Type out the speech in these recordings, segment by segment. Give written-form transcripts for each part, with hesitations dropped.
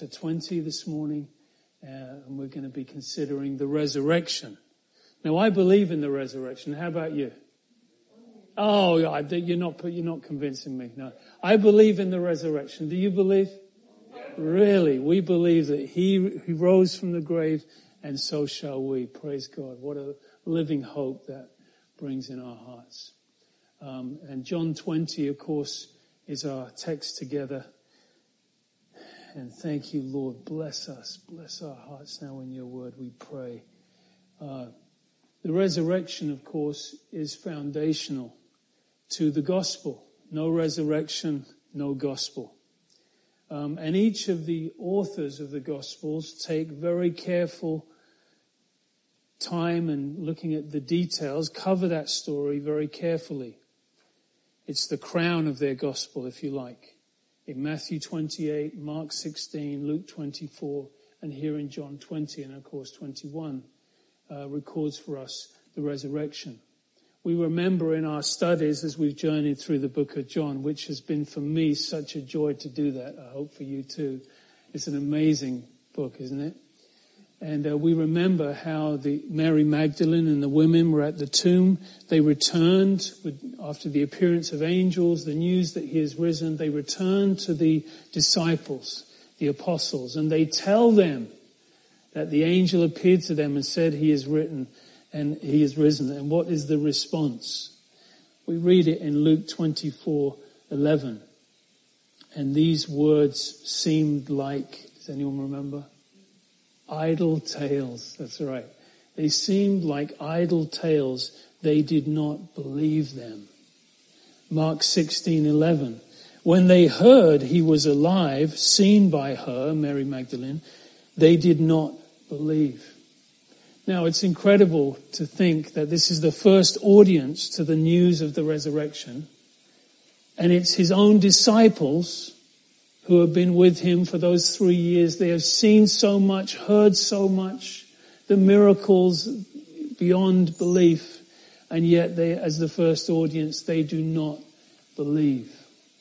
chapter 20 this morning, and we're going to be considering the resurrection. Now, I believe in the resurrection. How about you? Oh, you're not convincing me. No, I believe in the resurrection. Do you believe? Really, we believe that he rose from the grave, and so shall we. Praise God. What a living hope that brings in our hearts. And John 20, of course, is our text together. And thank you, Lord. Bless us. Bless our hearts now in your word, we pray. The resurrection, of course, is foundational to the gospel. No resurrection, no gospel. And each of the authors of the gospels take very careful time and looking at the details, cover that story very carefully. It's the crown of their gospel, if you like. In Matthew 28, Mark 16, Luke 24, and here in John 20, and of course 21, records for us the resurrection. We remember in our studies as we've journeyed through the book of John, which has been for me such a joy to do that. I hope for you too. It's an amazing book, isn't it? And we remember how Mary Magdalene and the women were at the tomb. They returned after the appearance of angels, the news that he has risen. They returned to the disciples, the apostles, and they tell them that the angel appeared to them and said he is written and he is risen. And what is the response? We read it in Luke 24:11. And these words seemed like, does anyone remember? Idle tales. That's right. They seemed like idle tales. They did not believe them. Mark 16:11. When they heard he was alive, seen by her, Mary Magdalene, they did not believe. Now, it's incredible to think that this is the first audience to the news of the resurrection, and it's his own disciples who have been with him for those 3 years. They have seen so much, heard so much, the miracles beyond belief, and yet they, as the first audience, they do not believe.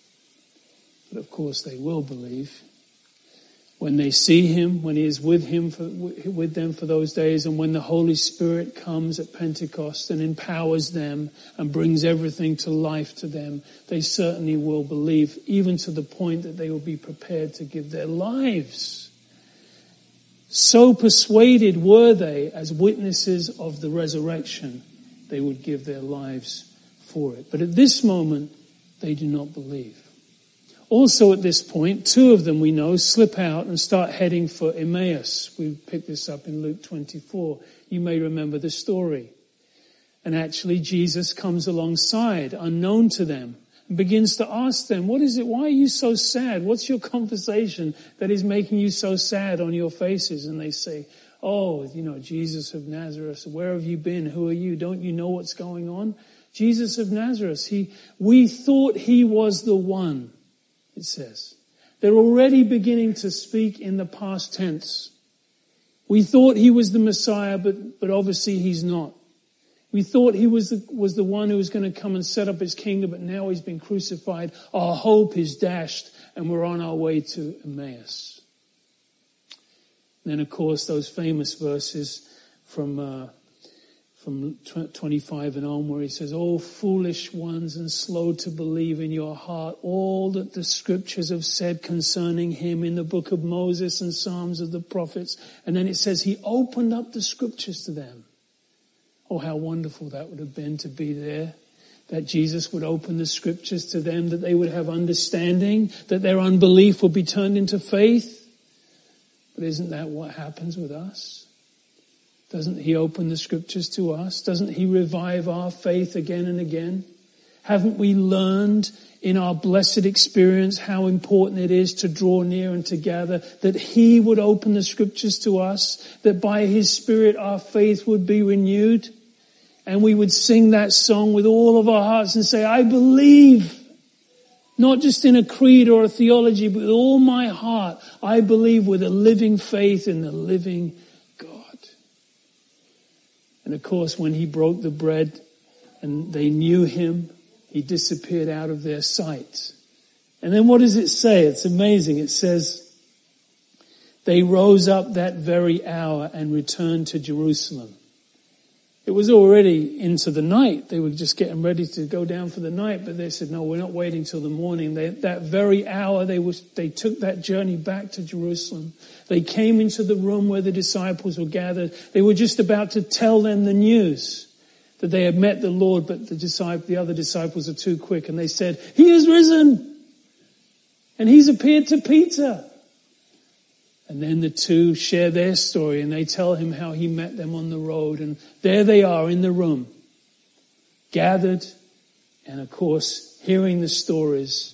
But of course they will believe when they see him, when he is with them for those days, and when the Holy Spirit comes at Pentecost and empowers them and brings everything to life to them. They certainly will believe, even to the point that they will be prepared to give their lives. So persuaded were they, as witnesses of the resurrection, they would give their lives for it. But at this moment, they do not believe. Also at this point, two of them we know slip out and start heading for Emmaus. We picked this up in Luke 24. You may remember the story. And actually Jesus comes alongside, unknown to them, and begins to ask them, what is it? Why are you so sad? What's your conversation that is making you so sad on your faces? And they say, oh, Jesus of Nazareth, where have you been? Who are you? Don't you know what's going on? Jesus of Nazareth, we thought he was the one. It says. They're already beginning to speak in the past tense. We thought he was the Messiah, but obviously he's not. We thought he was the one who was going to come and set up his kingdom, but now he's been crucified. Our hope is dashed, and we're on our way to Emmaus. And then, of course, those famous verses from 25 and on, where he says, "Oh, foolish ones and slow to believe in your heart all that the scriptures have said concerning him in the book of Moses and Psalms of the prophets." And then it says he opened up the scriptures to them. Oh, how wonderful that would have been to be there. That Jesus would open the scriptures to them, that they would have understanding, that their unbelief would be turned into faith. But isn't that what happens with us? Doesn't he open the scriptures to us? Doesn't he revive our faith again and again? Haven't we learned in our blessed experience how important it is to draw near and to gather, that he would open the scriptures to us, that by his Spirit our faith would be renewed, and we would sing that song with all of our hearts and say, I believe, not just in a creed or a theology, but with all my heart, I believe with a living faith in the living God. And of course, when he broke the bread and they knew him, he disappeared out of their sight. And then what does it say? It's amazing. It says, they rose up that very hour and returned to Jerusalem. It was already into the night. They were just getting ready to go down for the night, but they said, no, we're not waiting till the morning. That very hour, they took that journey back to Jerusalem. They came into the room where the disciples were gathered. They were just about to tell them the news that they had met the Lord, but the other disciples are too quick, and they said, he is risen, and he's appeared to Peter. And then the two share their story, and they tell him how he met them on the road. And there they are in the room, gathered, and of course, hearing the stories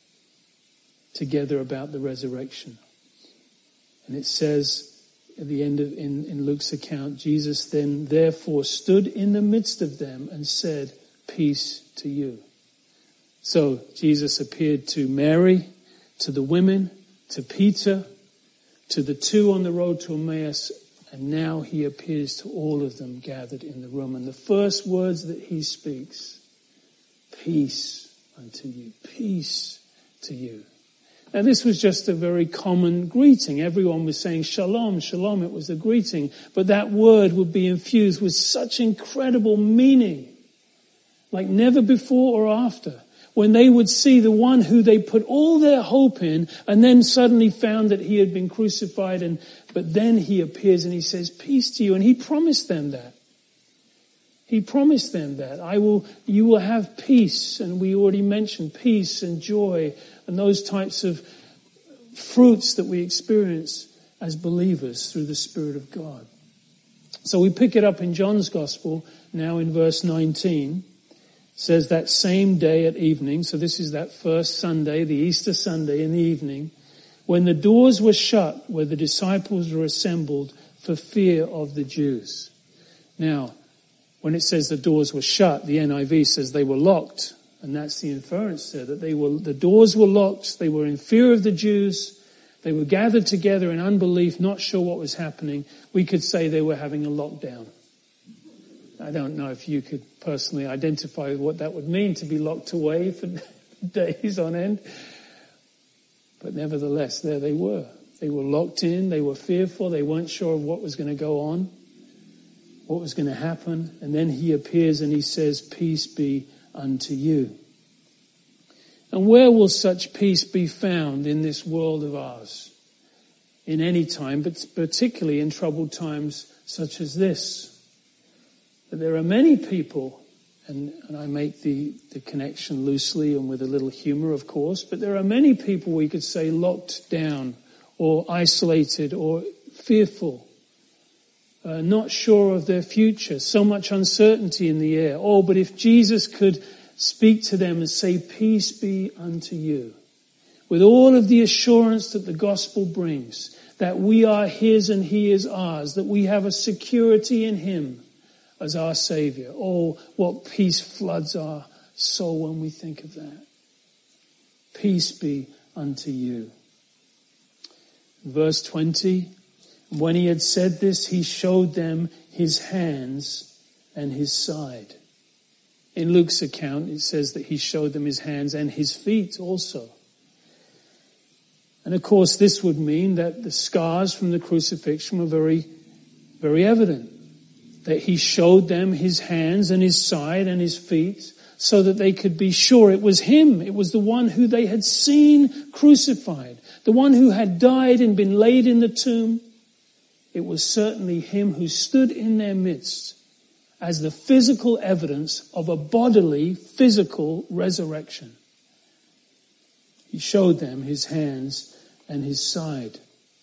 together about the resurrection. And it says at the end in Luke's account, Jesus then therefore stood in the midst of them and said, peace to you. So Jesus appeared to Mary, to the women, to Peter, to the two on the road to Emmaus, and now he appears to all of them gathered in the room. And the first words that he speaks, peace unto you, peace to you. Now this was just a very common greeting. Everyone was saying shalom, shalom, it was a greeting. But that word would be infused with such incredible meaning, like never before or after. When they would see the one who they put all their hope in, and then suddenly found that he had been crucified, but then he appears and he says, peace to you. And he promised them that. He promised them that. You will have peace. And we already mentioned peace and joy and those types of fruits that we experience as believers through the Spirit of God. So we pick it up in John's Gospel now in verse 19. Says that same day at evening, so this is that first Sunday, the Easter Sunday in the evening, when the doors were shut where the disciples were assembled for fear of the Jews. Now, when it says the doors were shut, the NIV says they were locked, and that's the inference there, that the doors were locked, they were in fear of the Jews, they were gathered together in unbelief, not sure what was happening. We could say they were having a lockdown. I don't know if you could personally identify what that would mean, to be locked away for days on end. But nevertheless, there they were. They were locked in, they were fearful, they weren't sure of what was going to go on, what was going to happen. And then he appears and he says, peace be unto you. And where will such peace be found in this world of ours? In any time, but particularly in troubled times such as this. But there are many people, and I make the connection loosely and with a little humor, of course, but there are many people we could say locked down or isolated or fearful, not sure of their future, so much uncertainty in the air. Oh, but if Jesus could speak to them and say, peace be unto you, with all of the assurance that the gospel brings, that we are his and he is ours, that we have a security in him as our Savior. Oh, what peace floods our soul when we think of that. Peace be unto you. Verse 20, when he had said this, he showed them his hands and his side. In Luke's account, it says that he showed them his hands and his feet also. And of course, this would mean that the scars from the crucifixion were very, very evident. That he showed them his hands and his side and his feet so that they could be sure it was him. It was the one who they had seen crucified, the one who had died and been laid in the tomb. It was certainly him who stood in their midst as the physical evidence of a bodily, physical resurrection. He showed them his hands and his side.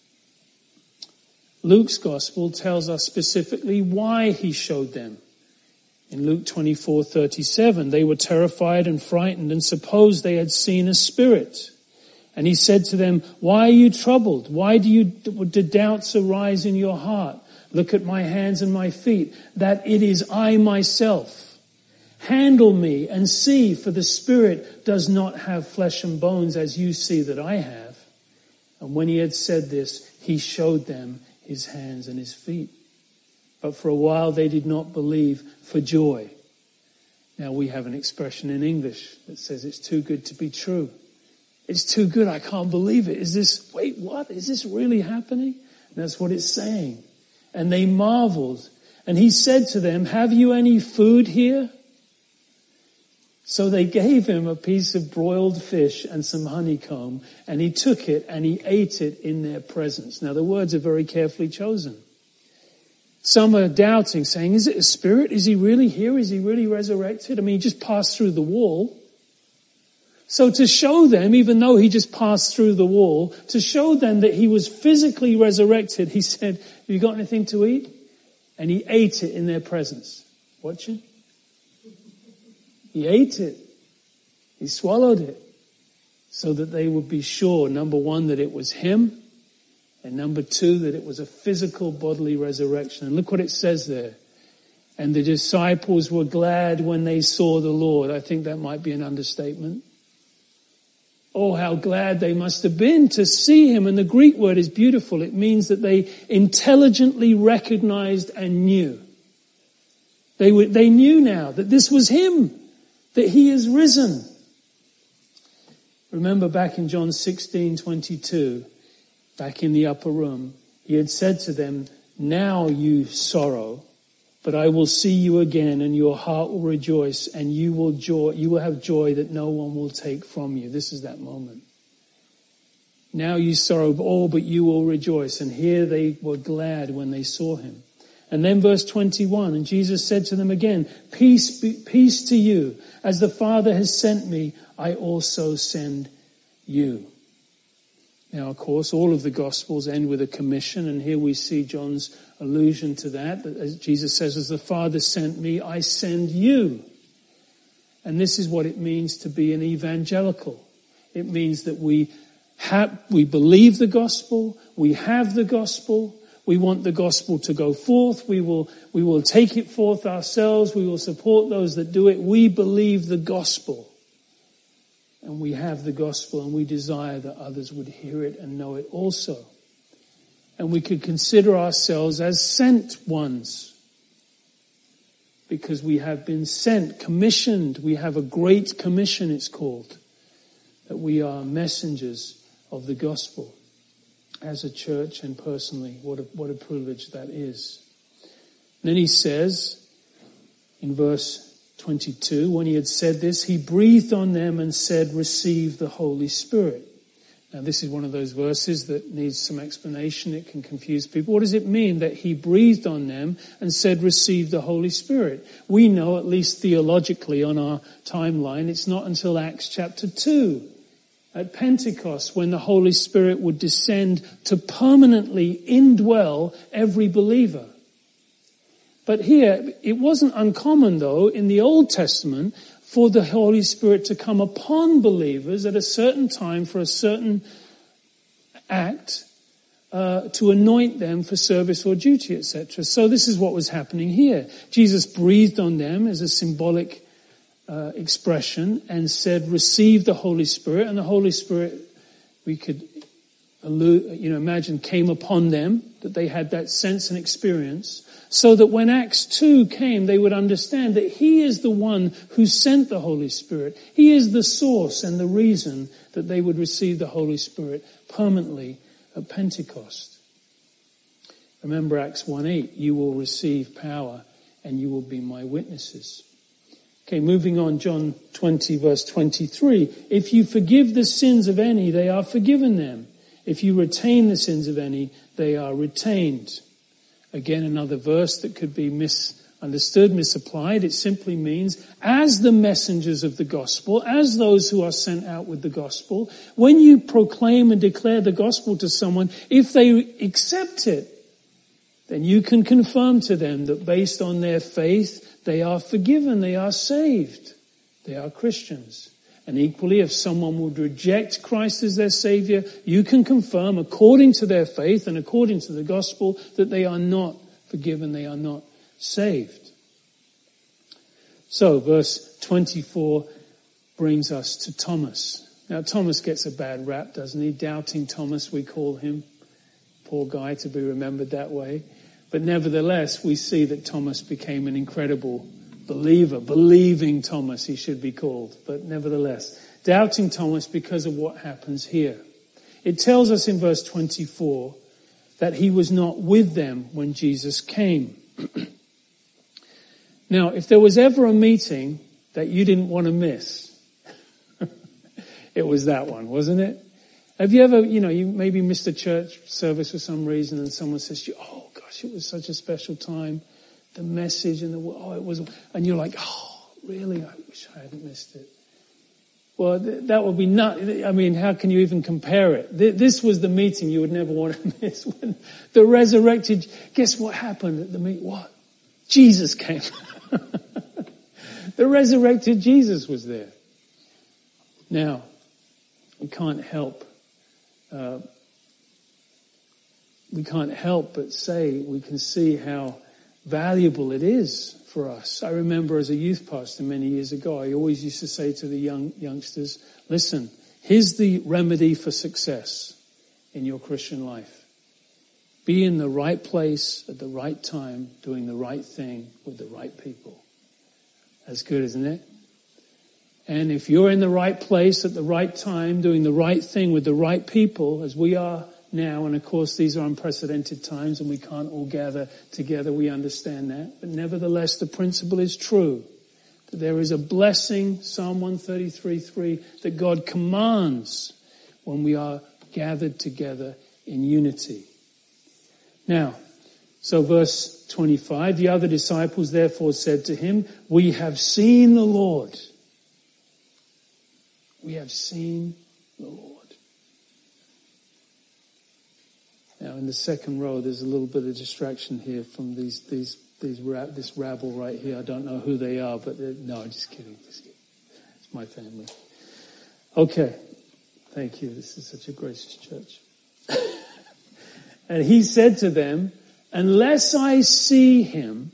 Luke's gospel tells us specifically why he showed them. In Luke 24:37, they were terrified and frightened and supposed they had seen a spirit. And he said to them, why are you troubled? Why do doubts arise in your heart? Look at my hands and my feet, that it is I myself. Handle me and see, for the spirit does not have flesh and bones as you see that I have. And when he had said this, he showed them his hands and his feet. But for a while they did not believe for joy. Now we have an expression in English that says it's too good to be true. It's too good. I can't believe it. Wait, what? Is this really happening? And that's what it's saying. And they marveled. And he said to them, have you any food here? So they gave him a piece of broiled fish and some honeycomb, and he took it and he ate it in their presence. Now the words are very carefully chosen. Some are doubting, saying, is it a spirit? Is he really here? Is he really resurrected? I mean, he just passed through the wall. So to show them, even though he just passed through the wall, to show them that he was physically resurrected, he said, have you got anything to eat? And he ate it in their presence. Watching? He ate it. He swallowed it. So that they would be sure, number one, that it was him. And number two, that it was a physical bodily resurrection. And look what it says there. And the disciples were glad when they saw the Lord. I think that might be an understatement. Oh, how glad they must have been to see him. And the Greek word is beautiful. It means that they intelligently recognized and knew. They knew now that this was him, that he is risen. Remember back in John 16:22, back in the upper room, he had said to them, now you sorrow, but I will see you again and your heart will rejoice and you will have joy that no one will take from you. This is that moment. Now you sorrow, but you will rejoice. And here they were glad when they saw him. And then verse 21, and Jesus said to them again, peace to you. As the Father has sent me, I also send you. Now, of course, all of the Gospels end with a commission, and here we see John's allusion to that. As Jesus says, as the Father sent me, I send you. And this is what it means to be an evangelical. It means that we believe the gospel, we have the gospel, we want the gospel to go forth, we will take it forth ourselves, we will support those that do it. We believe the gospel. And we have the gospel and we desire that others would hear it and know it also. And we could consider ourselves as sent ones. Because we have been sent, commissioned. We have a great commission, it's called. That we are messengers of the gospel. As a church and personally, what a privilege that is. And then he says, in verse 22, when he had said this, he breathed on them and said, receive the Holy Spirit. Now this is one of those verses that needs some explanation. It can confuse people. What does it mean that he breathed on them and said, receive the Holy Spirit? We know, at least theologically on our timeline, it's not until Acts chapter 2 at Pentecost when the Holy Spirit would descend to permanently indwell every believer. But here, it wasn't uncommon though, in the Old Testament, for the Holy Spirit to come upon believers at a certain time for a certain act, to anoint them for service or duty, etc. So this is what was happening here. Jesus breathed on them as a symbolic expression and said, receive the Holy Spirit. And the Holy Spirit, we could imagine, came upon them, that they had that sense and experience, so that when Acts 2 came, they would understand that he is the one who sent the Holy Spirit. He is the source and the reason that they would receive the Holy Spirit permanently at Pentecost. Remember Acts 1:8, you will receive power and you will be my witnesses. Okay, moving on, John 20 verse 23. If you forgive the sins of any, they are forgiven them. If you retain the sins of any, they are retained. Again, another verse that could be misunderstood, misapplied. It simply means, as the messengers of the gospel, as those who are sent out with the gospel, when you proclaim and declare the gospel to someone, if they accept it, then you can confirm to them that based on their faith, they are forgiven, they are saved, they are Christians. And equally, if someone would reject Christ as their Savior, you can confirm according to their faith and according to the gospel that they are not forgiven, they are not saved. So, verse 24 brings us to Thomas. Now, Thomas gets a bad rap, doesn't he? Doubting Thomas, we call him. Poor guy to be remembered that way. But nevertheless, we see that Thomas became an incredible believer, believing Thomas, he should be called. But nevertheless, doubting Thomas because of what happens here. It tells us in verse 24 that he was not with them when Jesus came. Now, if there was ever a meeting that you didn't want to miss, it was that one, wasn't it? Have you ever, you maybe missed a church service for some reason and someone says to you, oh gosh, it was such a special time. The message and it was, and you're like, oh, really? I wish I hadn't missed it. Well, that would be how can you even compare it? This was the meeting you would never want to miss. When the resurrected, guess what happened at the meeting? What? Jesus came. The resurrected Jesus was there. Now, we can't help but say, we can see how valuable it is for us. I remember as a youth pastor many years ago, I always used to say to the youngsters, listen, here's the remedy for success in your Christian life. Be in the right place at the right time, doing the right thing with the right people. That's good, isn't it? And if you're in the right place at the right time, doing the right thing with the right people, as we are now, and of course these are unprecedented times and we can't all gather together, we understand that. But nevertheless, the principle is true. That there is a blessing, Psalm 133:3, that God commands when we are gathered together in unity. Now, so verse 25, the other disciples therefore said to him, we have seen the Lord. We have seen the Lord. Now, in the second row, there's a little bit of distraction here from this rabble right here. I don't know who they are, but no, just kidding. It's my family. Okay. Thank you. This is such a gracious church. And he said to them, unless I see in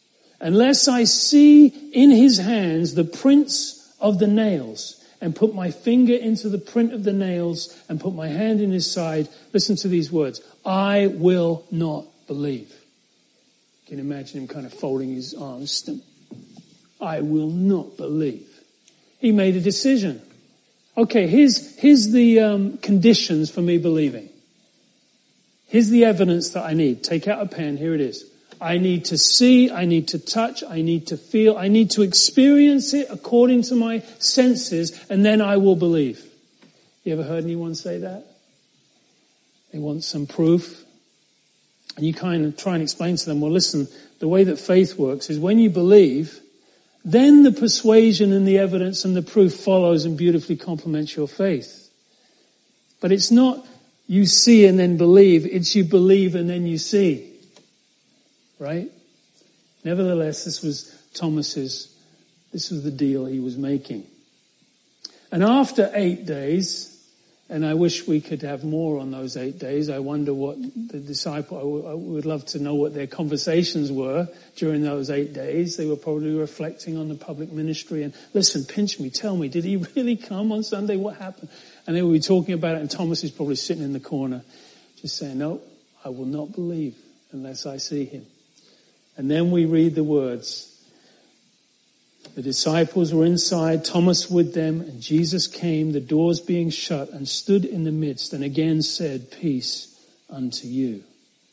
his hands the prints of the nails, and put my finger into the print of the nails, and put my hand in his side, listen to these words, I will not believe. You can imagine him kind of folding his arms. I will not believe. He made a decision. Okay, here's the conditions for me believing. Here's the evidence that I need. Take out a pen. Here it is. I need to see, I need to touch, I need to feel, I need to experience it according to my senses, and then I will believe. You ever heard anyone say that? They want some proof. And you kind of try and explain to them, well, listen, the way that faith works is when you believe, then the persuasion and the evidence and the proof follows and beautifully complements your faith. But it's not you see and then believe, it's you believe and then you see. Right? Nevertheless, this was the deal he was making. And after 8 days, and I wish we could have more on those 8 days, I wonder what the disciple, I would love to know what their conversations were during those 8 days. They were probably reflecting on the public ministry and, listen, pinch me, tell me, did he really come on Sunday? What happened? And they would be talking about it, and Thomas is probably sitting in the corner just saying, no, I will not believe unless I see him. And then we read the words. The disciples were inside, Thomas with them, and Jesus came, the doors being shut, and stood in the midst, and again said, peace unto you.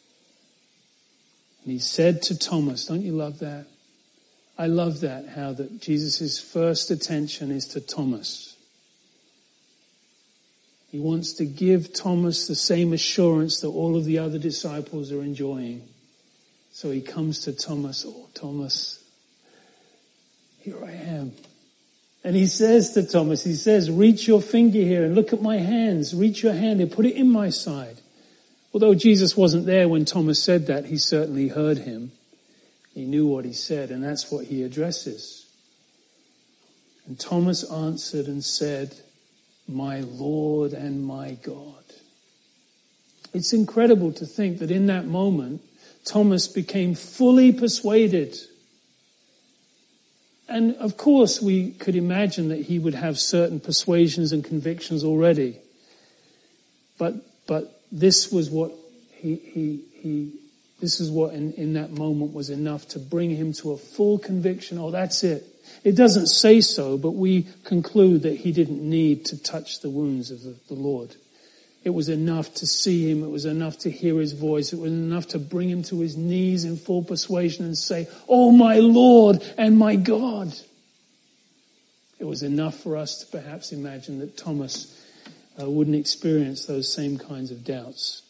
And he said to Thomas, don't you love that? I love that, how that Jesus' first attention is to Thomas. He wants to give Thomas the same assurance that all of the other disciples are enjoying. So he comes to Thomas, oh, Thomas, here I am. And he says to Thomas, he says, reach your finger here and look at my hands. Reach your hand and put it in my side. Although Jesus wasn't there when Thomas said that, he certainly heard him. He knew what he said, and that's what he addresses. And Thomas answered and said, my Lord and my God. It's incredible to think that in that moment, Thomas became fully persuaded. And of course we could imagine that he would have certain persuasions and convictions already. But this was what he This is what in that moment was enough to bring him to a full conviction. Oh, that's it. It doesn't say so, but we conclude that he didn't need to touch the wounds of the Lord. It was enough to see him. It was enough to hear his voice. It was enough to bring him to his knees in full persuasion and say, "Oh, my Lord and my God." It was enough for us to perhaps imagine that Thomas wouldn't experience those same kinds of doubts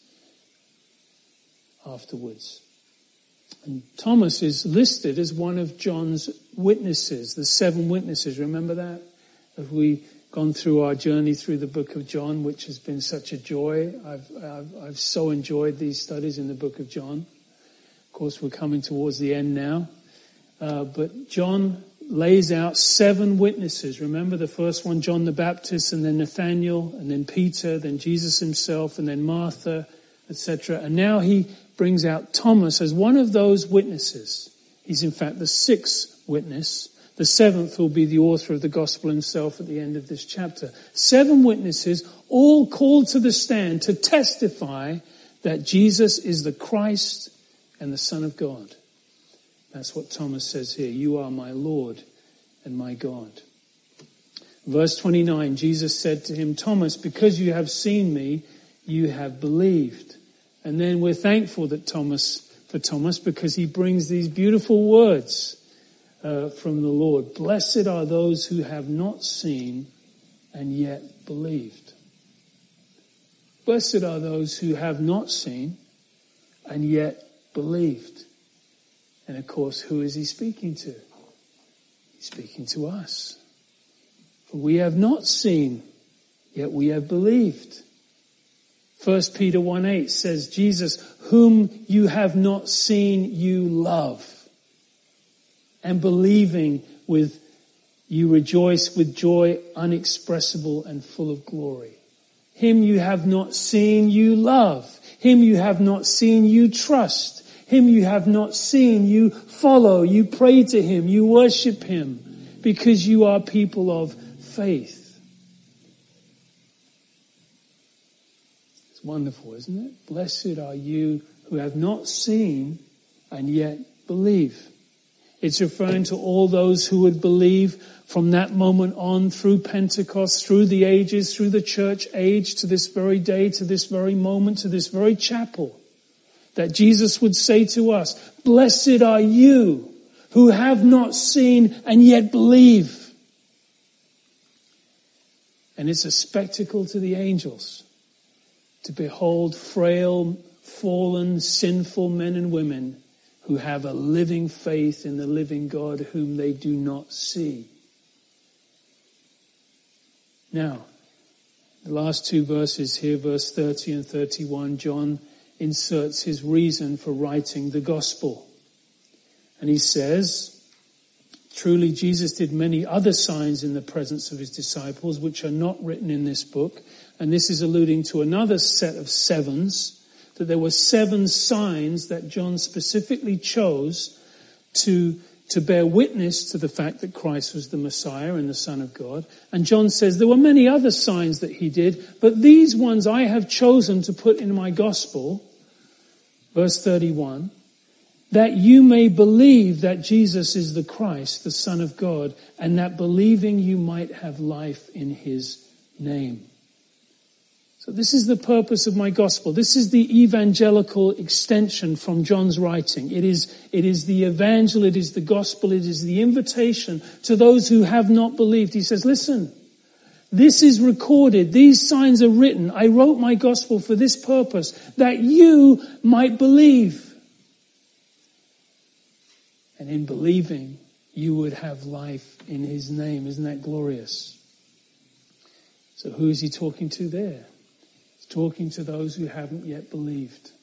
afterwards. And Thomas is listed as one of John's witnesses, the 7 witnesses. Remember that? As we gone through our journey through the book of John, which has been such a joy. I've so enjoyed these studies in the book of John. Of course, we're coming towards the end now. But John lays out 7 witnesses. Remember the first one, John the Baptist, and then Nathanael, and then Peter, then Jesus himself, and then Martha, etc. And now he brings out Thomas as one of those witnesses. He's in fact the 6th witness. The 7th will be the author of the gospel himself at the end of this chapter. 7 witnesses, all called to the stand to testify that Jesus is the Christ and the Son of God. That's what Thomas says here. You are my Lord and my God. Verse 29, Jesus said to him, Thomas, because you have seen me, you have believed. And then we're thankful that for Thomas because he brings these beautiful words from the Lord. Blessed are those who have not seen and yet believed. Blessed are those who have not seen and yet believed. And of course, who is he speaking to? He's speaking to us. For we have not seen, yet we have believed. 1 Peter 1:8 says, Jesus, whom you have not seen, you love. And believing you rejoice with joy unexpressible and full of glory. Him you have not seen, you love. Him you have not seen, you trust. Him you have not seen, you follow, you pray to him, you worship him, because you are people of faith. It's wonderful, isn't it? Blessed are you who have not seen and yet believe. It's referring to all those who would believe from that moment on through Pentecost, through the ages, through the church age, to this very day, to this very moment, to this very chapel. That Jesus would say to us, blessed are you who have not seen and yet believe. And it's a spectacle to the angels to behold frail, fallen, sinful men and women who have a living faith in the living God whom they do not see. Now, the last 2 verses here, verse 30 and 31, John inserts his reason for writing the gospel. And he says, truly Jesus did many other signs in the presence of his disciples, which are not written in this book. And this is alluding to another set of 7s, that there were 7 signs that John specifically chose to bear witness to the fact that Christ was the Messiah and the Son of God. And John says there were many other signs that he did, but these ones I have chosen to put in my gospel. Verse 31, that you may believe that Jesus is the Christ, the Son of God, and that believing you might have life in his name. So this is the purpose of my gospel. This is the evangelical extension from John's writing. It is the evangel, it is the gospel, it is the invitation to those who have not believed. He says, listen, this is recorded, these signs are written. I wrote my gospel for this purpose, that you might believe. And in believing, you would have life in his name. Isn't that glorious? So who is he talking to there? He's talking to those who haven't yet believed.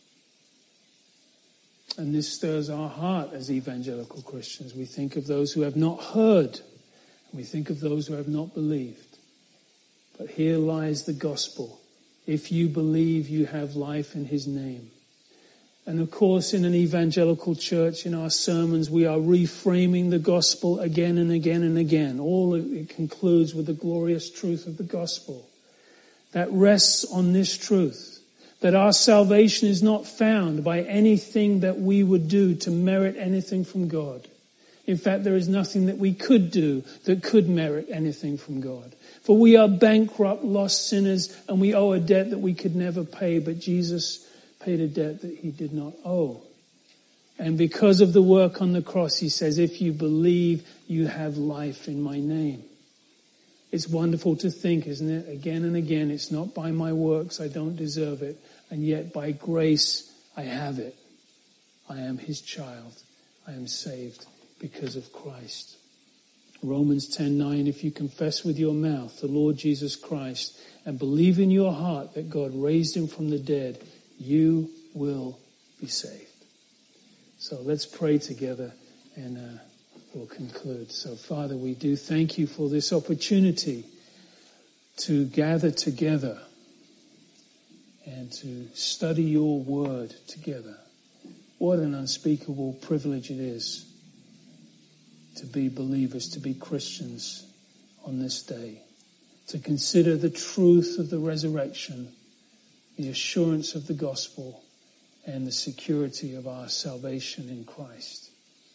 And this stirs our heart as evangelical Christians. We think of those who have not heard. And we think of those who have not believed. But here lies the gospel. If you believe, you have life in his name. And of course, in an evangelical church, in our sermons, we are reframing the gospel again and again and again. All it concludes with the glorious truth of the gospel that rests on this truth, That our salvation is not found by anything that we would do to merit anything from God. In fact, there is nothing that we could do that could merit anything from God. For we are bankrupt, lost sinners, and we owe a debt that we could never pay, but Jesus paid a debt that he did not owe. And because of the work on the cross, he says, if you believe, you have life in my name. It's wonderful to think, isn't it? Again and again, it's not by my works, I don't deserve it. And yet by grace, I have it. I am his child. I am saved because of Christ. Romans 10:9, if you confess with your mouth the Lord Jesus Christ and believe in your heart that God raised him from the dead, you will be saved. So let's pray together and we'll conclude. So Father, we do thank you for this opportunity to gather together and to study your word together. What an unspeakable privilege it is to be believers, to be Christians on this day, to consider the truth of the resurrection, the assurance of the gospel, and the security of our salvation in Christ.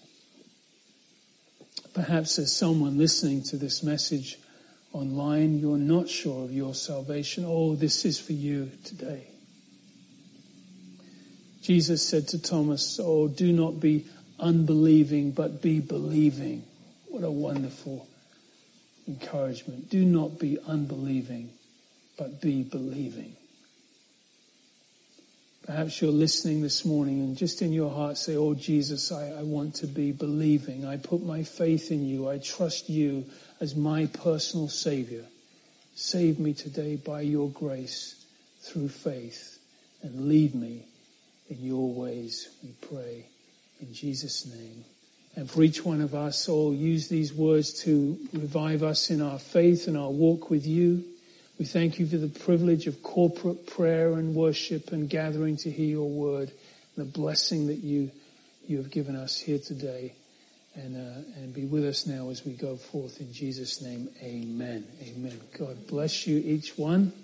Perhaps there's someone listening to this message online, you're not sure of your salvation. Oh, this is for you today. Jesus said to Thomas, oh, do not be unbelieving, but be believing. What a wonderful encouragement. Do not be unbelieving, but be believing. Perhaps you're listening this morning and just in your heart say, oh, Jesus, I want to be believing. I put my faith in you. I trust you as my personal Savior. Save me today by your grace through faith and lead me in your ways, we pray in Jesus' name. And for each one of us, use these words to revive us in our faith and our walk with you. We thank you for the privilege of corporate prayer and worship and gathering to hear your word, and the blessing that you have given us here today. And be with us now as we go forth in Jesus' name. Amen. Amen. God bless you, each one.